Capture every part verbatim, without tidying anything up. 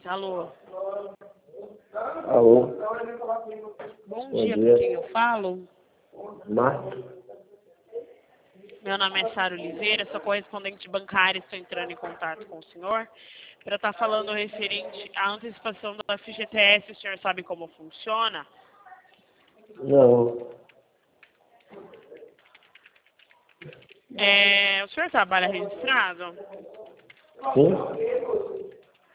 Alô. Alô. Bom, Bom dia, dia. com quem eu falo? Marcos? Meu nome é Sara Oliveira, sou correspondente bancária, estou entrando em contato com o senhor para estar falando referente à antecipação do F G T S. O senhor sabe como funciona? Não. É, o senhor trabalha registrado? Sim?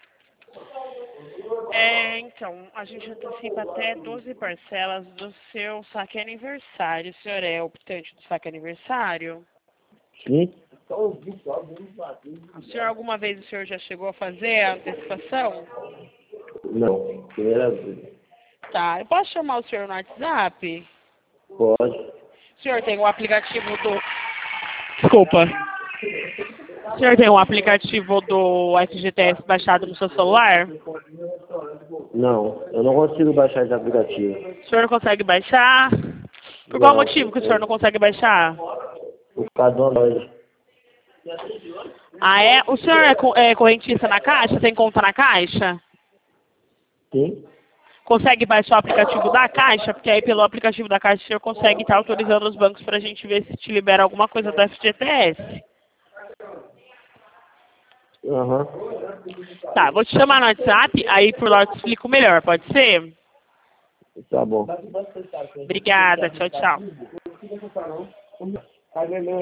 É, então, a gente antecipa até doze parcelas do seu saque aniversário. O senhor é optante do saque aniversário? Sim? O senhor, alguma vez o senhor já chegou a fazer a antecipação? Não. Primeira vez. Tá, eu posso chamar o senhor no WhatsApp? Pode. O senhor tem o aplicativo do... Desculpa. O senhor tem o aplicativo do F G T S baixado no seu celular? Não. Eu não consigo baixar esse aplicativo. O senhor não consegue baixar? Por qual Não. motivo que o senhor não consegue baixar? Por causa do Android. Ah, é? O senhor é, co- é correntista na Caixa? Tem conta na Caixa? Sim? Consegue baixar o aplicativo da Caixa? Porque aí pelo aplicativo da Caixa o senhor consegue estar autorizando os bancos para a gente ver se te libera alguma coisa do F G T S. Aham. Tá, vou te chamar no WhatsApp, aí por lá eu te explico melhor, pode ser? Tá bom. Obrigada, tchau, tchau.